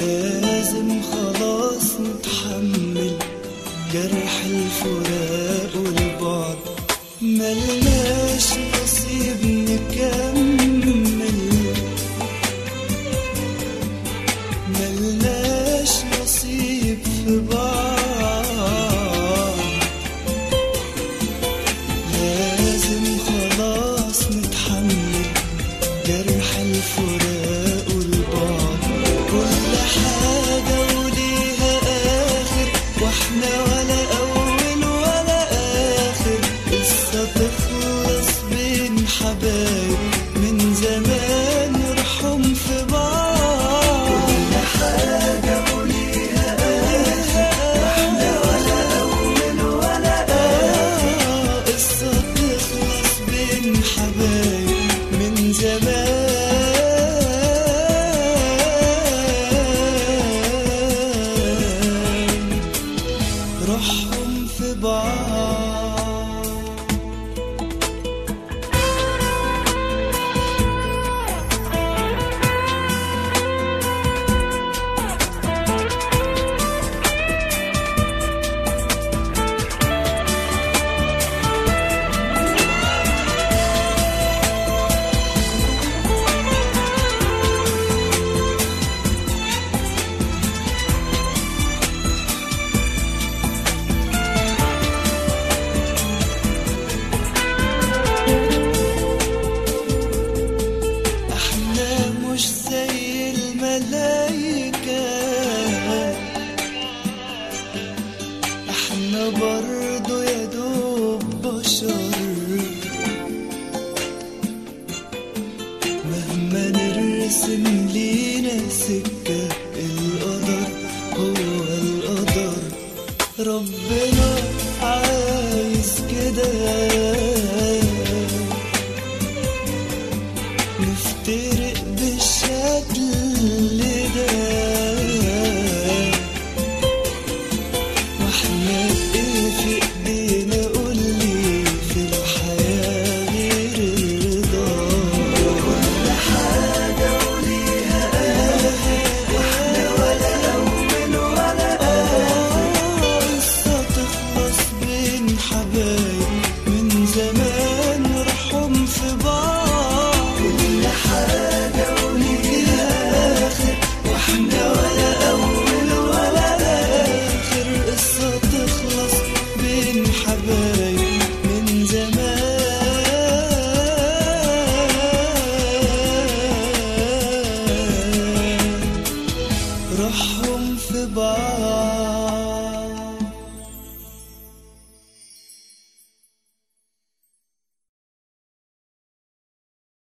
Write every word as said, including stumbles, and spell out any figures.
لازم خلاص نتحمل جرح الفراق والبعد، ملناش نصيب نكمل، ملناش نصيب في بعض. لازم خلاص نتحمل جرح الفراق والبعد، كل حاجة وليها آخر، واحنا ولا أول ولا آخر، قصة تخلص بين حبايب من زمان روحهم في بعض. كل حاجة وليها آخر، واحنا ولا أول ولا آخر، قصة تخلص بين حبايب من زمان روحهم في بعض. مش زي الملايكة، احنا برضو يا دوب بشر، مهما نرسم لينا سكة القدر هو القدر، ربنا عايز كده نفترق بالشكل ده، واحنا ايه في ايدينا قولي في الحياة غير الرضا. كل حاجة وليها آخر، واحنا ولا أول ولا آخر، قصة تخلص بين حبايب من زمان روحهم في بعض. كل حاجة وليها آخر، واحنا ولا أول ولا آخر، قصة تخلص بين حبايب من زمان روحهم في بعض.